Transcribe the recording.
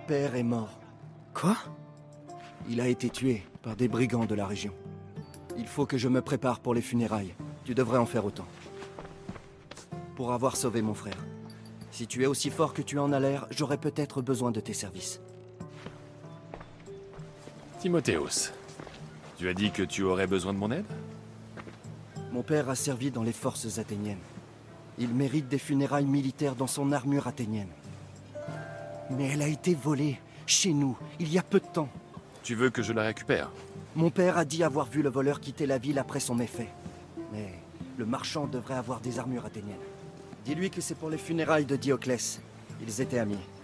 père est mort. Quoi? Il a été tué par des brigands de la région. Il faut que je me prépare pour les funérailles. Tu devrais en faire autant. Pour avoir sauvé mon frère. Si tu es aussi fort que tu en as l'air, j'aurais peut-être besoin de tes services. Timotheus, tu as dit que tu aurais besoin de mon aide? Mon père a servi dans les forces athéniennes. Il mérite des funérailles militaires dans son armure athénienne. Mais elle a été volée, chez nous, il y a peu de temps. Tu veux que je la récupère? Mon père a dit avoir vu le voleur quitter la ville après son méfait. Mais le marchand devrait avoir des armures athéniennes. Dis-lui que c'est pour les funérailles de Dioclès. Ils étaient amis.